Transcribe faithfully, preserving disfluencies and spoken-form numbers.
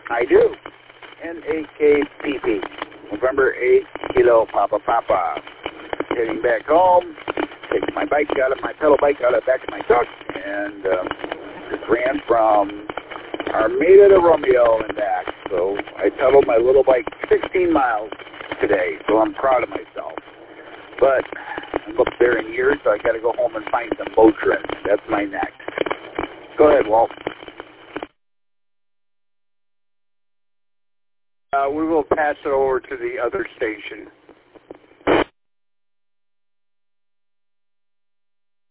I do. N A K P P. November eighth, Kilo Papa Papa. Heading back home. Taking my bike out of my pedal bike out of the back of my truck, and um, just ran from Armada to Romeo and back. So I pedaled my little bike sixteen miles today, so I'm proud of myself. But I'm up there in years, so I got to go home and find some Motrin. That's my next. Go ahead, Walt. Uh, we will pass it over to the other station.